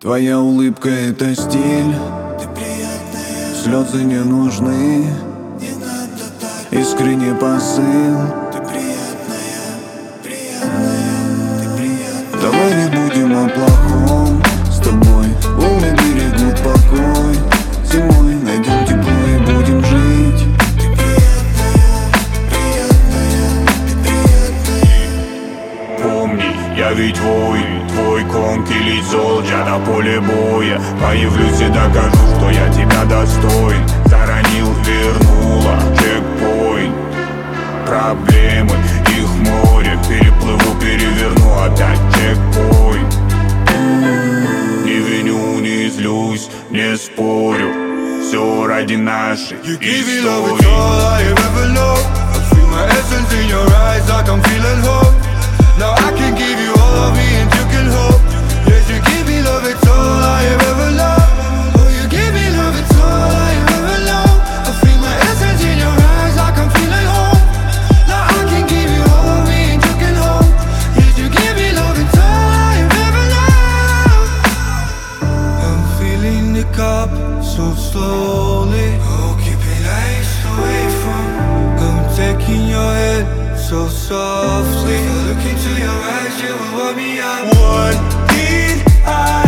Твоя улыбка — это стиль, Ты приятная, слезы не нужны, не надо так. искренний посыл. Ты приятная, приятная, ты приятная. Давай не будем о плохом с тобой. Волны берегут покой. Зимой найдем тепло и будем жить. Ты приятная, приятная, ты приятная. Помни, я ведь воин, твой конг или солджа на поле боя. Появлюсь и докажу, что я тебя достоин. Заронил, вернула, чекпоинт. Проблемы, их море. Переплыву, переверну, опять чекпоинт. Не виню, не злюсь, не спорю. Все ради нашей You give me love, it's истории. all I have ever loved. I feel my essence in your eyes, like I'm feeling hope. Now I can give you all of me and you can hope. Yes, you give me love, it's all I have ever loved. Oh, you give me love, it's all I have ever loved. I feel my essence in your eyes, like I'm feeling hope. Now I can give you all of me and you can hope. Yes, you give me love, it's all I have ever loved. I'm feeling the cup so slowly. Oh, keep it ice away from. I'm taking your head so softly. Look into your eyes, you will warm me up. What did I